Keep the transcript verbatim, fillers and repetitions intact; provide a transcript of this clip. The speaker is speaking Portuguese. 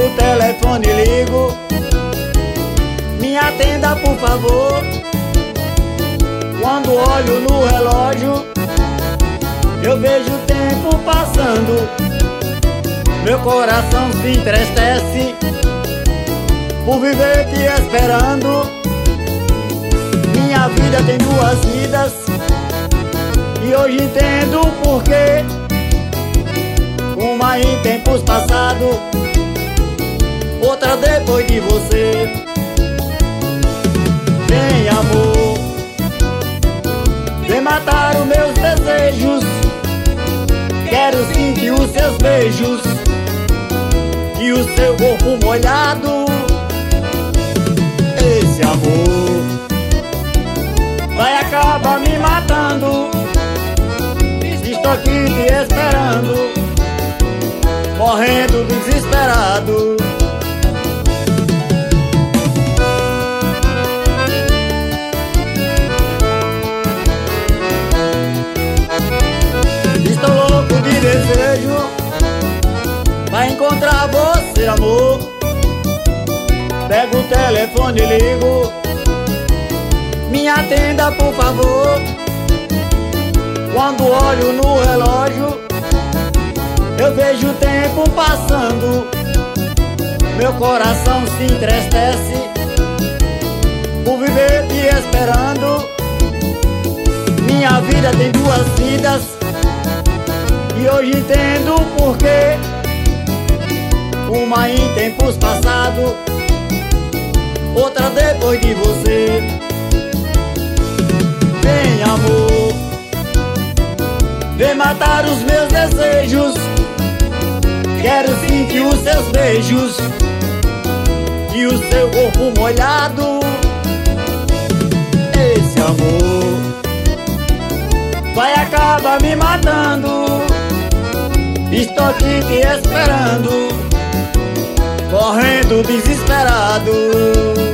Pego o telefone e ligo. Me atenda, por favor. Quando olho no relógio, eu vejo o tempo passando. Meu coração se entristece por viver te esperando. Minha vida tem duas vidas e hoje entendo o porquê. Uma em tempos passados, outra depois de você. Vem, amor, vem matar os meus desejos. Quero sentir os seus beijos e o seu corpo molhado. Esse amor vai acabar me matando. Estou aqui te esperando, morrendo desesperado. Estou louco de desejo pra encontrar você, amor. Pego o telefone e ligo. Me atenda, por favor. Quando olho no relógio, eu vejo o tempo passando. Meu coração se entristece por viver te esperando. Minha vida tem duas vidas e hoje entendo o porquê. Uma em tempos passados, outra depois de você. Vem, amor, vem matar os meus desejos. Quero sentir os seus beijos e o seu corpo molhado. Esse amor vai acabar me matando. Estou aqui te esperando, correndo desesperado.